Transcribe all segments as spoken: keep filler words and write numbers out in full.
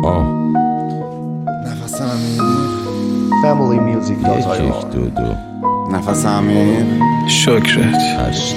آه نفس عمیق Family music یک یک دو دو نفس عمیق شکرت هشت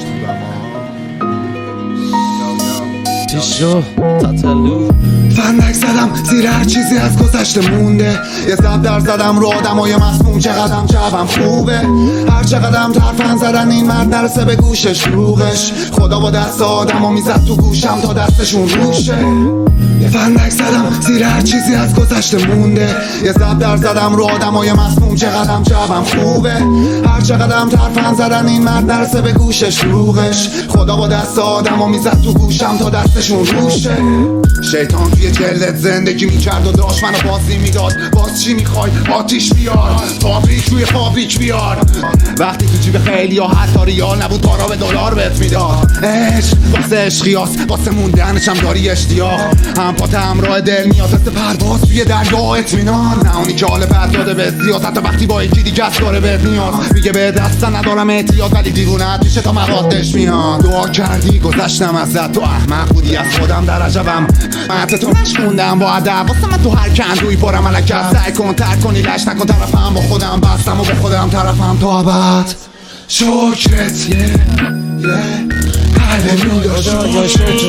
تیشو تاتلو فندک زدم زیر هر چیزی از گذشته مونده. یه زب در زدم رو آدمای مسموم، چقدرم جوم خوبه. هر چقدرم ترفن زدن این مرد نرسه به گوشش روغش. خدا با دست آدمو میزد تو گوشم تا دستشون روشه. یه فندک زدم زیر هر چیزی از گذشته مونده. یه زب در زدم رو آدمای مسموم، چقدرم جوم خوبه. هر چقدرم ترفن زدن این مرد نرسه به گوشش روغش. خدا با دست آدمو میزد تو گوشم تا دستشون روشه. شیطان توی جلدت زندگی میکرد و داشت منو بازی میداد. باز چی میخوای؟ آتیش بیار، فابریک روی فابریک بیار. وقتی تو جیب خیلی ها حتی ریال نبود، کارا به دلار بهت میداد. عشق واسه عشقیاس، واسه موندنشم داری اشتیاق. هم پات همراه دل میاد مثل پرواز توی دریا اطمینان. نه اونی که حال بد داده به زیاد، حتی وقتی با یکی دیگه از داره بهت نیاز. میگه به دست ندارم احتیاط، ولی دیوونت میشه تا موادش میاد. دعا کردی گذشتم ازت، تو احمق بودی از خودم در عجبم. من تو نشوندم با ادب، واسه من تو هر کندوی پرم علکت. سعی کن ترک کنی لش نکن طرفم، با خودم بستم و به خودم طرفم تا ابد. شکرت یه یه هللویا شکرت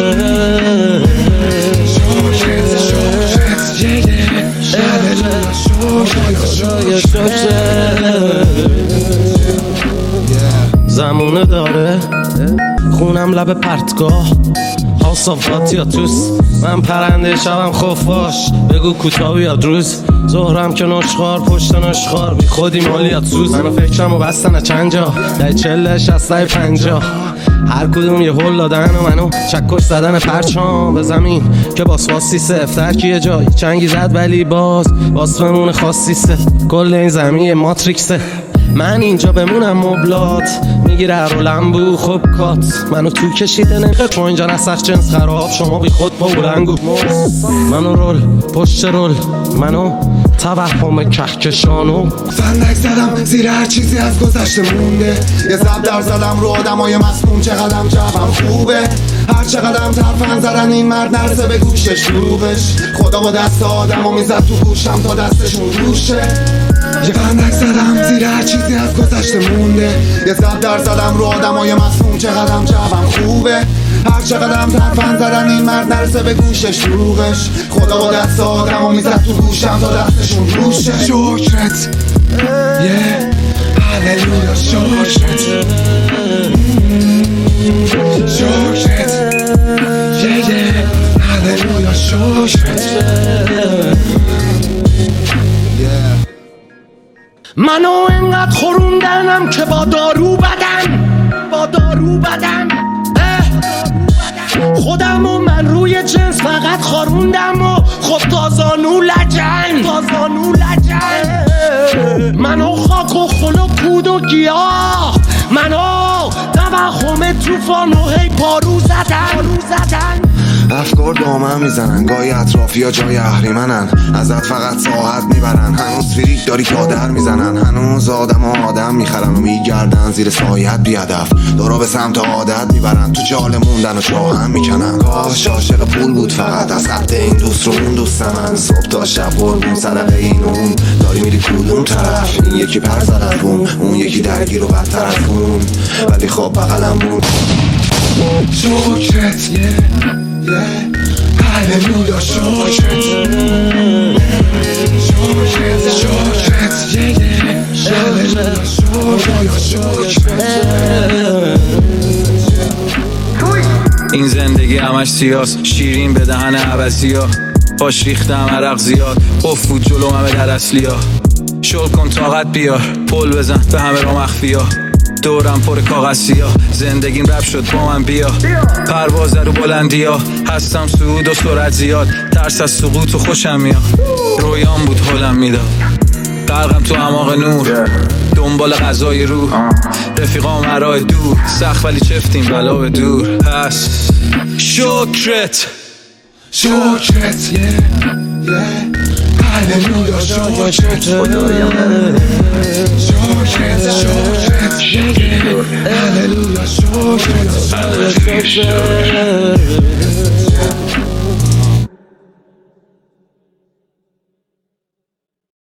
شکرت شکرت یه یه هللویا شکرت. زمونه داره خونم لب پرتگاه، حاصافات یا توس. من پرنده شبم خفاش، بگو کوتاه یا روز. ظهرم که نشخار پشت نشخار، بی خودی مالیات سوز. منو فکرم و بستن چند جا، ده چله شسته پنجا. هر کدوم یه هل دادن و منو چکش زدن پرچام به زمین که باسواسی سفت. هرکی یه جایی چنگی زد ولی باز باز بمونه خاصی سفت. کل این زمین ماتریکسه، من اینجا بمونم مبلات. میگیره رو لمبو خب کات، منو تو کشیده نمیخه تو اینجا نسخ جنس خراب. شما بی خود با بلنگو منو رول پشت رول، منو توهم کهکشانو. فندک زدم زیر هر چیزی از گذشته مونده. یه زب در زدم رو آدمای مسموم، چقدرم جوم خوبه. هر چقدرم ترفن زدن این مرد نرسه به گوشش روغش. خدا با دست آدمو میزد تو گوشم تا دستشون روشه. یه فندک زدم زیر هر چیزی از گذشته مونده. یه زب در زدم رو آدمای مسموم، چقدرم جوم خوبه. هر چقدرم ترفن زدن این مرد نرسه به گوشش روغش. خدا با دست آدمو میزد تو گوشم تا دستشون روشه. شکرت یه هللویا شکرت شکرت یه یه هللویا شکرت. منو انقدر خوروندنم که با دارو بدن با دارو بدن خودم و من روی جنس فقط خاروندم و خب تازانو لجن تازانو لجن. منو خاک و خل و کود و گیاه، منو توهم توفان و هی پارو زدن پارو زدن. افکار دامن میزنن، گاهی اطرافی ها جای اهریمنن. ازت فقط ساعت میبرن، هنوز فریک داری کادر میزنن. هنوز آدم ها آدم میخرن و میگردن زیر سایت بیادف. دارا به سمت عادت میبرن، تو جال موندن و چاهم میکنن. کاش عاشق پول بود فقط، از خط این دوست رو اون دوست من. صبح تا شب قربون صدقه این اون، داری میری کدوم طرف؟ این یکی پر زد از بوم، اون یکی درگیر و بدتر از اون. ولی خب بغلم بود. شکرت یه یه هللویا شکرت شکرت شکرت یه یه هللویا شکرت. این زندگی همش سیاس، شیرین به دهن عوضی ها. باش ریختم عرق زیاد، قف بود جلو همه در اصلی ها. شل کن طاقت بیار، پل بزن به همه را مخفی ها. دورم پر کاغذی ها، زندگیم رب شد با من بیا. پرواز رو بلندی ها، هستم سعود و سرعت زیاد. ترس از سقوط و خوشم میاد، رویان بود حالم میداد. غرقم تو اعماق نور، دنبال غذای روح. رفیقام راه دور، سخت ولی چفتیم بلا به دور. پس شکرت شکرت یه یه هللویا شکرت شکرت شکرت یه هللویا شکرت.